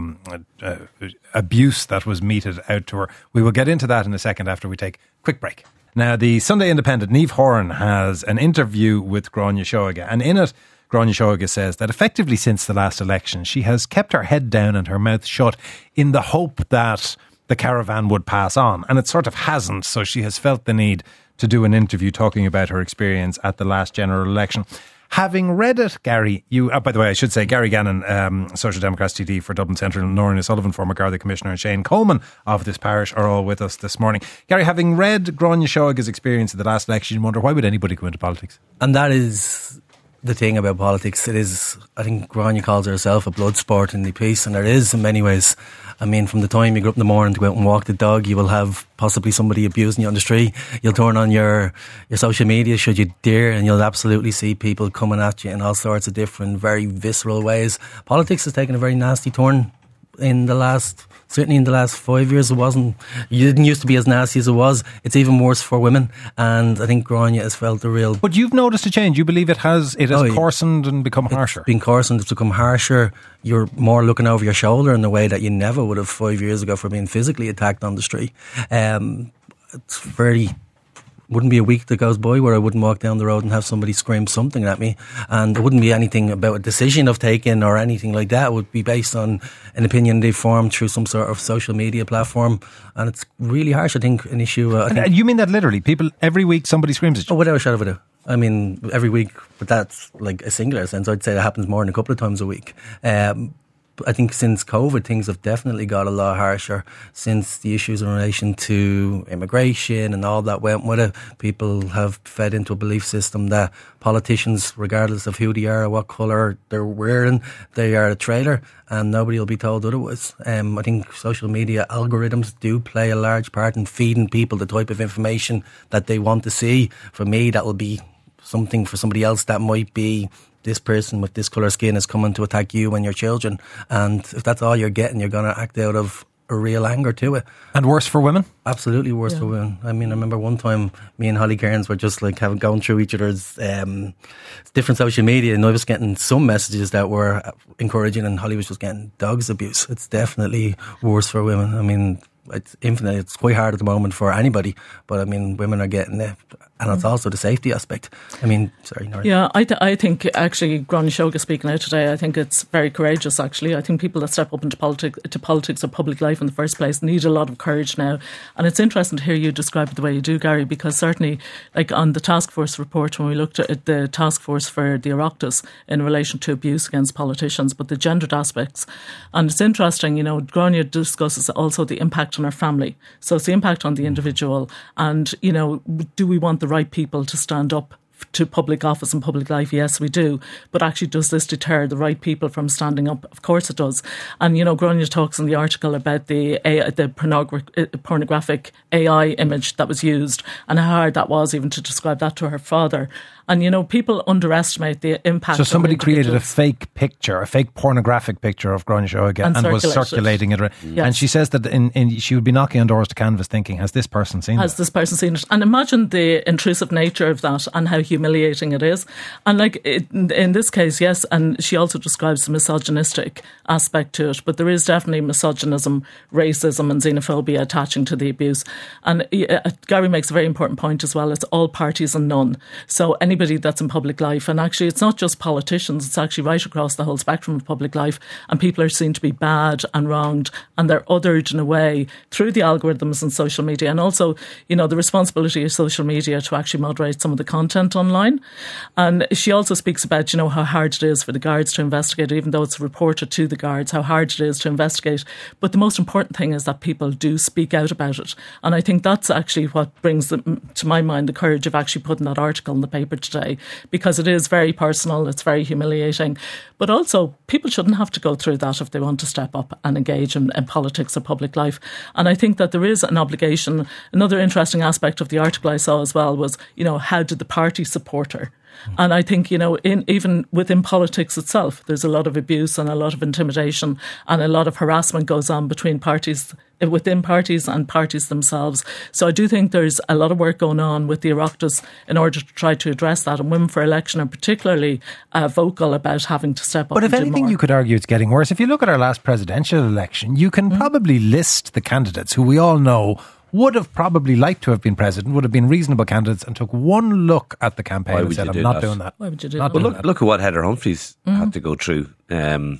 abuse that was meted out to her. We will get into that in a second after we take a quick break. Now, the Sunday Independent, Niamh Horan, has an interview with Gráinne Seoige, and in it, Gráinne Seoige says that effectively since the last election, she has kept her head down and her mouth shut in the hope that the caravan would pass on, and it sort of hasn't, so she has felt the need to do an interview talking about her experience at the last general election. Having read it, Gary, by the way, I should say, Gary Gannon, Social Democrats TD for Dublin Central, Noreen O'Sullivan, former Garda Commissioner, and Shane Coleman of this parish are all with us this morning. Gary, having read Gráinne Seoige's experience of the last election, you wonder, why would anybody go into politics? And that is the thing about politics. It is, I think Gráinne calls herself a blood sport in the piece, and there is in many ways. I mean, from the time you get up in the morning to go out and walk the dog, you will have possibly somebody abusing you on the street. You'll turn on your social media, should you dare, and you'll absolutely see people coming at you in all sorts of different, very visceral ways. Politics has taken a very nasty turn certainly in the last 5 years. It didn't used to be as nasty as it was. It's even worse for women, and I think Gráinne has felt the real... But you've noticed a change. You believe it has coarsened and become harsher? It's been coarsened, it's become harsher. You're more looking over your shoulder in a way that you never would have 5 years ago for being physically attacked on the street. It's very... Wouldn't be a week that goes by where I wouldn't walk down the road and have somebody scream something at me, and there wouldn't be anything about a decision I've taken or anything like that. It would be based on an opinion they formed through some sort of social media platform, and it's really harsh. I think an issue. And you mean that literally? People every week somebody screams at you? Oh, without a shadow of a doubt. I mean, every week, but that's like a singular sense. I'd say that happens more than a couple of times a week. I think since COVID, things have definitely got a lot harsher since the issues in relation to immigration and all that went with it. People have fed into a belief system that politicians, regardless of who they are or what colour they're wearing, they are a traitor and nobody will be told otherwise. I think social media algorithms do play a large part in feeding people the type of information that they want to see. For me, that will be something. For somebody else, that might be this person with this colour skin is coming to attack you and your children. And if that's all you're getting, you're going to act out of a real anger to it. And worse for women? Absolutely worse for women. I mean, I remember one time me and Holly Cairns were just like going through each other's different social media, and I was getting some messages that were encouraging and Holly was just getting dogs abuse. It's definitely worse for women. I mean, it's infinite. It's quite hard at the moment for anybody, but I mean, women are getting it, and it's also the safety aspect. I mean, sorry, Nora. Yeah, I think actually, Gráinne Seoga speaking out today, I think it's very courageous. Actually, I think people that step up into politics or public life in the first place need a lot of courage now, and it's interesting to hear you describe it the way you do, Gary, because certainly, like on the task force report, when we looked at the task force for the Oireachtas in relation to abuse against politicians, but the gendered aspects, and it's interesting, you know, Gráinne discusses also the impact on our family. So it's the impact on the individual, and, you know, do we want the right people to stand up to public office and public life? Yes, we do. But actually, does this deter the right people from standing up? Of course it does. And, you know, Gráinne talks in the article about the pornographic AI image that was used and how hard that was even to describe that to her father. And, you know, people underestimate the impact. So somebody created a fake picture, a fake pornographic picture of Gráinne Seoga and was circulating it. Yes. And she says that she would be knocking on doors to Canvas thinking, has this person seen it? Has this person seen it? And imagine the intrusive nature of that and how humiliating it is. And like in this case, yes, and she also describes the misogynistic aspect to it, but there is definitely misogynism, racism and xenophobia attaching to the abuse. And Gary makes a very important point as well. It's all parties and none. So anybody that's in public life, and actually it's not just politicians, it's actually right across the whole spectrum of public life, and people are seen to be bad and wronged and they're othered in a way through the algorithms and social media, and also, you know, the responsibility of social media to actually moderate some of the content online. And she also speaks about, you know, how hard it is for the guards to investigate, even though it's reported to the guards, how hard it is to investigate. But the most important thing is that people do speak out about it, and I think that's actually what brings to my mind the courage of actually putting that article in the paper today, because it is very personal, it's very humiliating, but also people shouldn't have to go through that if they want to step up and engage in politics or public life. And I think that there is an obligation. Another interesting aspect of the article I saw as well was, you know, how did the party support her? And I think, you know, even within politics itself, there's a lot of abuse and a lot of intimidation and a lot of harassment goes on between parties, within parties and parties themselves. So I do think there's a lot of work going on with the Oireachtas in order to try to address that. And Women for Election are particularly vocal about having to step up. But if anything, you could argue it's getting worse. If you look at our last presidential election, you can probably list the candidates who we all know would have probably liked to have been president, would have been reasonable candidates, and took one look at the campaign and said, I'm not doing that. Why would you do that? Well, look at what Heather Humphreys had to go through, and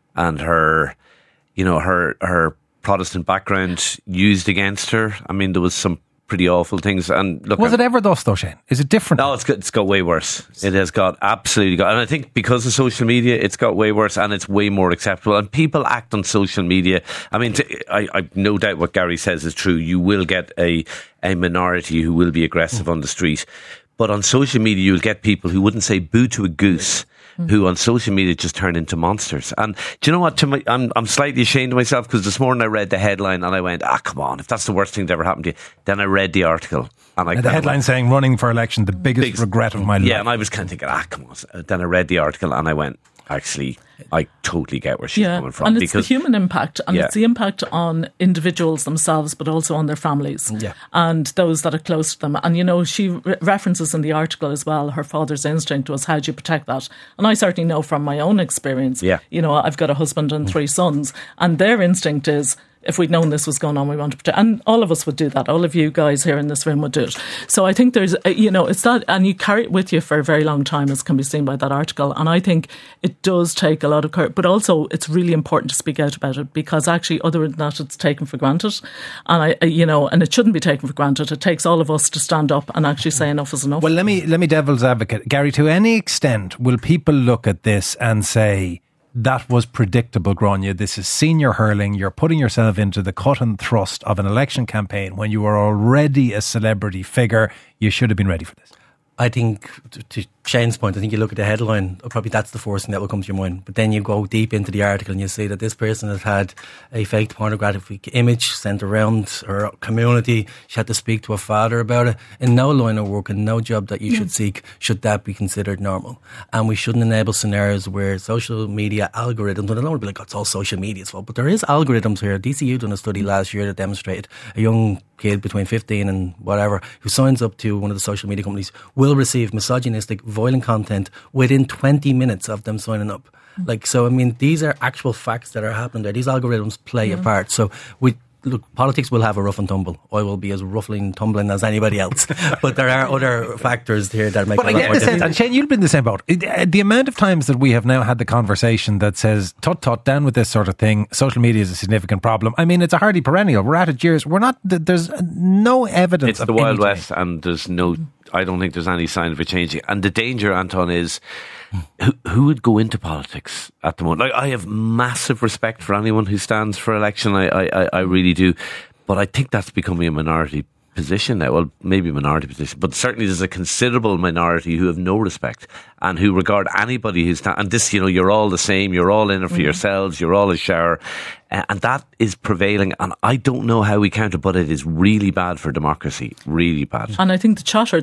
her, you know, her Protestant background used against her. I mean, there was some pretty awful things. And look, was it ever thus though, Shane? Is it different? No, it's got way worse. It has got absolutely got, and I think because of social media, it's got way worse and it's way more acceptable. And people act on social media. I mean, I no doubt what Gary says is true. You will get a minority who will be aggressive on the street, but on social media, you'll get people who wouldn't say boo to a goose, who on social media just turn into monsters. And do you know what? I'm slightly ashamed of myself because this morning I read the headline and I went, come on, if that's the worst thing that ever happened to you. Then I read the article. And the headline saying, running for election, the biggest regret of my life. Yeah, and I was kind of thinking, come on. Then I read the article and I went, actually, I totally get where she's coming from. And it's the human impact, and it's the impact on individuals themselves, but also on their families and those that are close to them. And, you know, she references in the article as well, her father's instinct was, how do you protect that? And I certainly know from my own experience, you know, I've got a husband and 3 sons, and their instinct is, if we'd known this was going on, we want to protect. And all of us would do that. All of you guys here in this room would do it. So I think there's, you know, it's that, and you carry it with you for a very long time, as can be seen by that article. And I think it does take a lot of courage, but also it's really important to speak out about it, because actually, other than that, it's taken for granted. And and it shouldn't be taken for granted. It takes all of us to stand up and actually say enough is enough. Well, let me devil's advocate. Gary, to any extent, will people look at this and say, that was predictable, Grania. This is senior hurling. You're putting yourself into the cut and thrust of an election campaign when you are already a celebrity figure. You should have been ready for this. I think, to Shane's point, I think you look at the headline, probably that's the first thing that will come to your mind. But then you go deep into the article and you see that this person has had a fake pornographic image sent around her community. She had to speak to her father about it. In no line of work and no job that you should seek should that be considered normal. And we shouldn't enable scenarios where social media algorithms, and I don't want to be like, oh, it's all social media's fault, but there is algorithms here. DCU done a study last year that demonstrated a young kid between 15 and whatever who signs up to one of the social media companies will receive misogynistic, violent content within 20 minutes of them signing up. So, I mean, these are actual facts that are happening there. These algorithms play a part. So, politics will have a rough and tumble. I will be as roughly and tumbling as anybody else. But there are other factors here that make it a lot more difficult. And Shane, you've been the same boat. The amount of times that we have now had the conversation that says, tut, down with this sort of thing. Social media is a significant problem. I mean, it's a hardy perennial. We're at it years. There's no evidence. It's the Wild West, and I don't think there's any sign of it changing. And the danger, Anton, is who would go into politics at the moment? Like, I have massive respect for anyone who stands for election. I really do. But I think that's becoming a minority position now. Well, maybe a minority position, but certainly there's a considerable minority who have no respect and who regard anybody who's and this, you're all the same, you're all in it for yourselves, you're all a shower. And that is prevailing, and I don't know how we counter, but it is really bad for democracy, really bad. And I think the chatter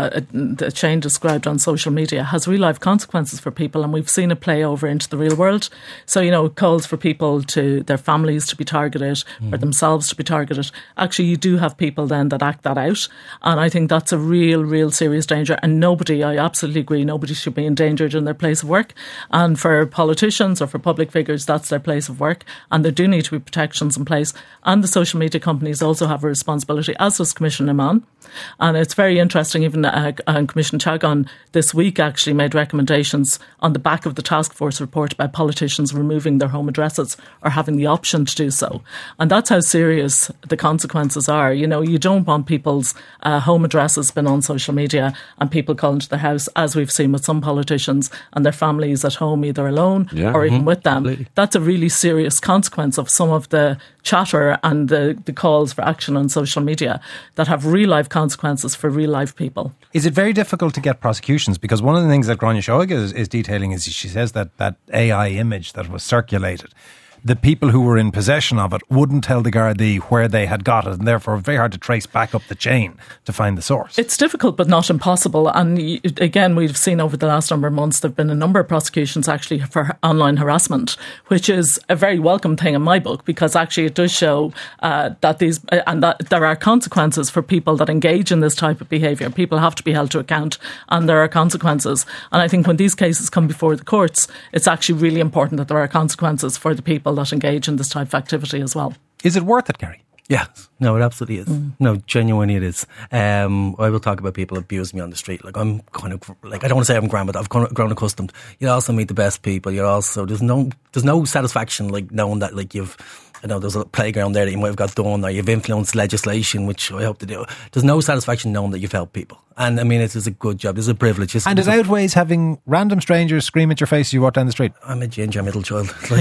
that Shane described on social media has real life consequences for people, and we've seen it play over into the real world. So, calls for people their families to be targeted, or themselves to be targeted. Actually, you do have people then that act that out, and I think that's a real serious danger. And I absolutely agree, nobody should be endangered in their place of work. And for politicians or for public figures, that's their place of work, and there do need to be protections in place. And the social media companies also have a responsibility, as does Commissioner Mann. And it's very interesting, even Commissioner Chagan this week actually made recommendations on the back of the task force report about politicians removing their home addresses or having the option to do so. And that's how serious the consequences are. You don't want people's home addresses been on social media and people calling to their house, as we've seen with some politicians, and their families at home either alone or even with them. Absolutely. That's a really serious consequence of some of the chatter and the calls for action on social media that have real life consequences for real life people. Is it very difficult to get prosecutions? Because one of the things that Grania Shoiga is detailing is she says that AI image that was circulated, the people who were in possession of it wouldn't tell the Gardaí where they had got it, and therefore it's very hard to trace back up the chain to find the source. It's difficult but not impossible, and again we've seen over the last number of months there have been a number of prosecutions actually for online harassment, which is a very welcome thing in my book, because actually it does show that there are consequences for people that engage in this type of behaviour. People have to be held to account, and there are consequences. And I think when these cases come before the courts, it's actually really important that there are consequences for the people that engage in this type of activity as well. Is it worth it, Gary? Yes. No, it absolutely is. No, genuinely it is. I will talk about people abusing me on the street. Like, I'm kind of, like, I don't want to say I'm grand, but I've grown accustomed. You also meet the best people. There's no satisfaction like knowing that, like, there's a playground there that you might have got done, or you've influenced legislation, which I hope to do. There's no satisfaction knowing that you've helped people. And I mean, it is a good job. It's a privilege. And it outweighs having random strangers scream at your face as you walk down the street. I'm a ginger middle child. But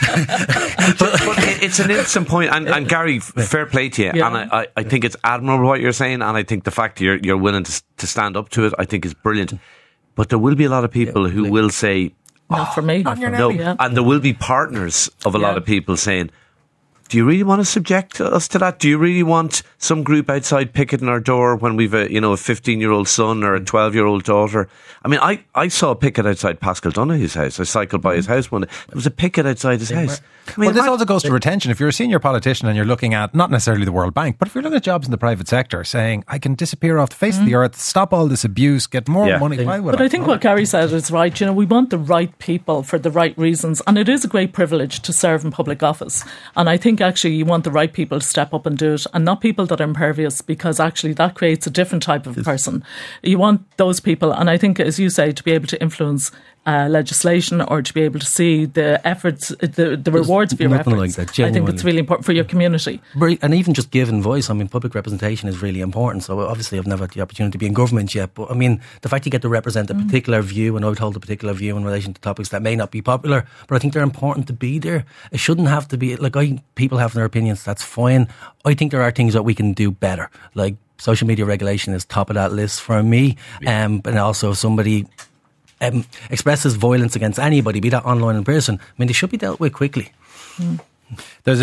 it's an innocent point. And Gary, fair play to you. Yeah. And I think it's admirable what you're saying. And I think the fact that you're willing to stand up to it, I think is brilliant. But there will be a lot of people who will say, not for me. No. Yeah. And there will be partners of a lot of people saying, do you really want to subject us to that? Do you really want some group outside picketing our door when we've a 15-year-old son or a 12-year-old daughter? I mean, I saw a picket outside Pascal Donahue's house. I cycled by his house one day. There was a picket outside his house. I mean, this also goes to retention. If you're a senior politician and you're looking at, not necessarily the World Bank, but if you're looking at jobs in the private sector saying, I can disappear off the face of the earth, stop all this abuse, get more money. But I think what Gary said is right. We want the right people for the right reasons. And it is a great privilege to serve in public office. And I think actually you want the right people to step up and do it, and not people that are impervious, because actually that creates a different type of person. You want those people, and I think, as you say, to be able to influence legislation or to be able to see the efforts, the rewards for your efforts. Like that, I think it's really important for your community. And even just giving voice. I mean, public representation is really important. So obviously I've never had the opportunity to be in government yet, but I mean, the fact you get to represent a particular view, and I would hold a particular view in relation to topics that may not be popular, but I think they're important to be there. It shouldn't have to be, like, people have their opinions, that's fine. I think there are things that we can do better, like social media regulation is top of that list for me. And also, if somebody expresses violence against anybody, be that online or in person, I mean, they should be dealt with quickly. There's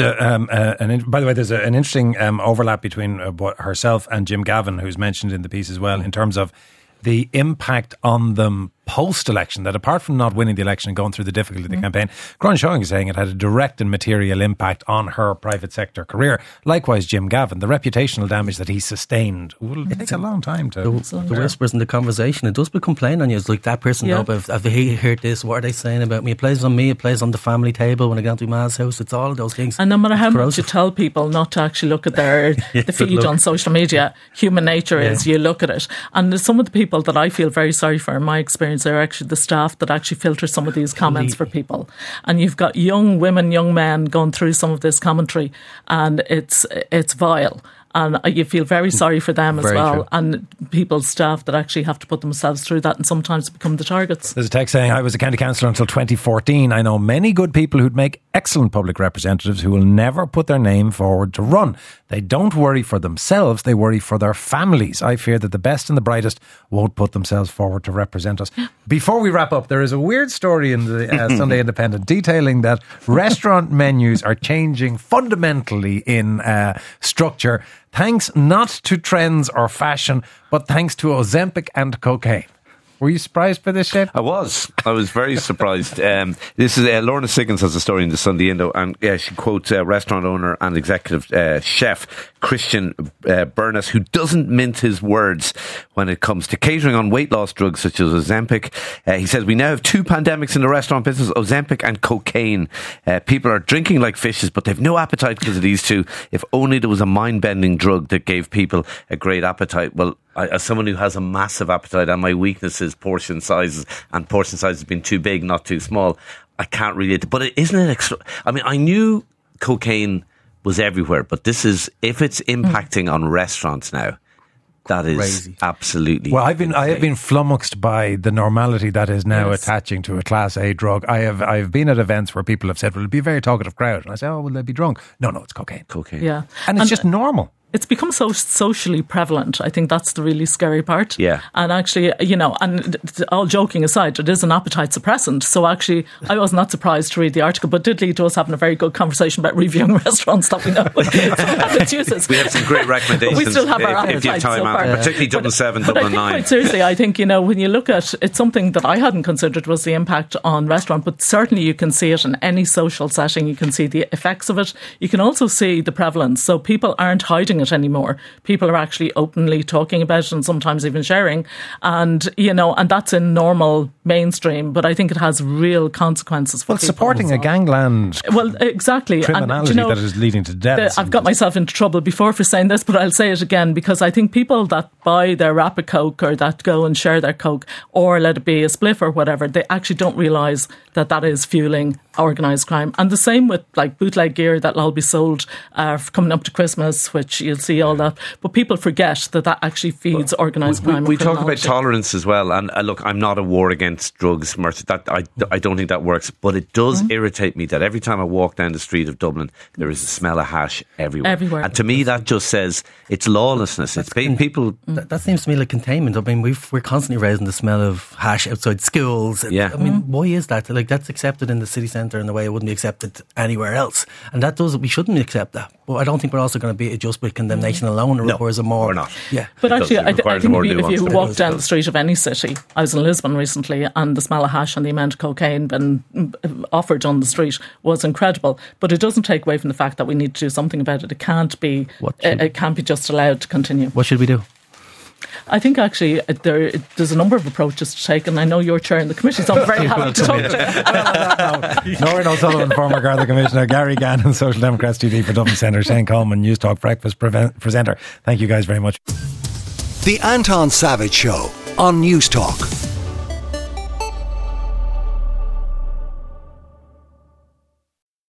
by the way, there's an interesting overlap between herself and Jim Gavin, who's mentioned in the piece as well, in terms of the impact on them post-election, that apart from not winning the election and going through the difficulty of the campaign, Gráinne Seohagan is saying it had a direct and material impact on her private sector career. Likewise, Jim Gavin, the reputational damage that he sustained will take a long time to... The whispers in the conversation, it does become plain on you. It's like, that person, if they heard this, what are they saying about me? It plays on me, it plays on the family table when I go to Ma's house. It's all of those things. And no matter how much you tell people not to actually look at the feed on social media, human nature is you look at it. And some of the people that I feel very sorry for, in my experience, are actually the staff that actually filter some of these comments for people. And you've got young women, young men going through some of this commentary, and it's vile. And you feel very sorry for them as well. True. And people's staff that actually have to put themselves through that and sometimes become the targets. There's a text saying, I was a county councillor until 2014. I know many good people who'd make excellent public representatives who will never put their name forward to run. They don't worry for themselves, they worry for their families. I fear that the best and the brightest won't put themselves forward to represent us. Before we wrap up, there is a weird story in the Sunday Independent detailing that restaurant menus are changing fundamentally in structure, thanks not to trends or fashion, but thanks to Ozempic and cocaine. Were you surprised by this, Shane? I was very surprised. This is Lorna Siggins has a story in the Sunday Indo, and she quotes restaurant owner and executive chef Christian Burness, who doesn't mince his words when it comes to catering on weight loss drugs such as Ozempic. He says, we now have two pandemics in the restaurant business, Ozempic and cocaine. People are drinking like fishes, but they've no appetite because of these two. If only there was a mind-bending drug that gave people a great appetite. Well, as someone who has a massive appetite, and my weakness is portion sizes, and portion sizes being too big, not too small, I can't really... But isn't it extra? I mean, I knew cocaine was everywhere, but this is... If it's impacting on restaurants now, that is crazy. Absolutely... Well, I have been flummoxed by the normality that is now attaching to a Class A drug. I've been at events where people have said, well, it'll be a very talkative crowd. And I say, oh, will they be drunk? No, it's cocaine. Yeah. And it's just normal. It's become so socially prevalent. I think that's the really scary part. Yeah. And actually, and all joking aside, it is an appetite suppressant. So actually, I was not surprised to read the article, but did lead to us having a very good conversation about reviewing restaurants that we know. We have some great recommendations. We still have our if you have time out, particularly Dublin 7, Dublin 9. Quite seriously, I think, when you look at it's something that I hadn't considered was the impact on restaurant, but certainly you can see it in any social setting. You can see the effects of it. You can also see the prevalence. So people aren't hiding it anymore. People are actually openly talking about it and sometimes even sharing, and and that's in normal mainstream, but I think it has real consequences for people. Supporting a gangland exactly criminality that is leading to death. I've got myself into trouble before for saying this, but I'll say it again, because I think people that buy their Rapid Coke or that go and share their Coke, or let it be a spliff or whatever, they actually don't realise that is fueling organised crime. And the same with like bootleg gear that'll all be sold coming up to Christmas, which you'll see all that, but people forget that actually feeds organised crime. We talk about tolerance as well, and look, I'm not a war against drugs, Martha. That I don't think that works, but it does irritate me that every time I walk down the street of Dublin, there is a smell of hash everywhere. And to me, that just says it's lawlessness. It's people. That seems to me like containment. I mean, we're constantly raising the smell of hash outside schools. Yeah. I mean, why is that? Like, that's accepted in the city centre in a way it wouldn't be accepted anywhere else, and we shouldn't accept that. But I don't think we're also going to beat it just with condemnation alone. It requires more. We're not. Yeah. But actually, I think if you walk down the street of any city, I was in Lisbon recently, and the smell of hash and the amount of cocaine been offered on the street was incredible. But it doesn't take away from the fact that we need to do something about it. It can't be just allowed to continue. What should we do? I think actually there's a number of approaches to take, and I know you're chairing the committee, so I'm very happy to talk to you. Noreen O'Sullivan, former Garda Commissioner, Gary Gannon, Social Democrats TD for Dublin Centre, Shane Coleman, News Talk Breakfast presenter. Thank you guys very much. The Anton Savage Show on News Talk.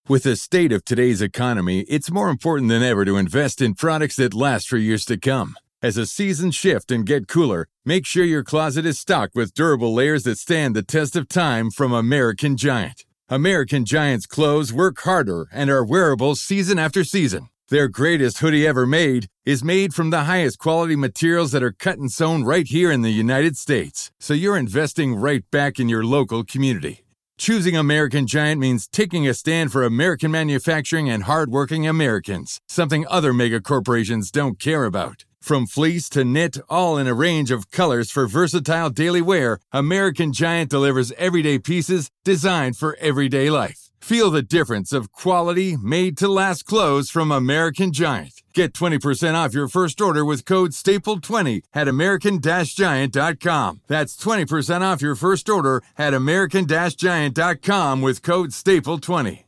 With the state of today's economy, it's more important than ever to invest in products that last for years to come. As the seasons shift and get cooler, make sure your closet is stocked with durable layers that stand the test of time from American Giant. American Giant's clothes work harder and are wearable season after season. Their greatest hoodie ever made is made from the highest quality materials that are cut and sewn right here in the United States. So you're investing right back in your local community. Choosing American Giant means taking a stand for American manufacturing and hardworking Americans, something other mega corporations don't care about. From fleece to knit, all in a range of colors for versatile daily wear, American Giant delivers everyday pieces designed for everyday life. Feel the difference of quality, made-to-last clothes from American Giant. Get 20% off your first order with code STAPLE20 at American-Giant.com. That's 20% off your first order at American-Giant.com with code STAPLE20.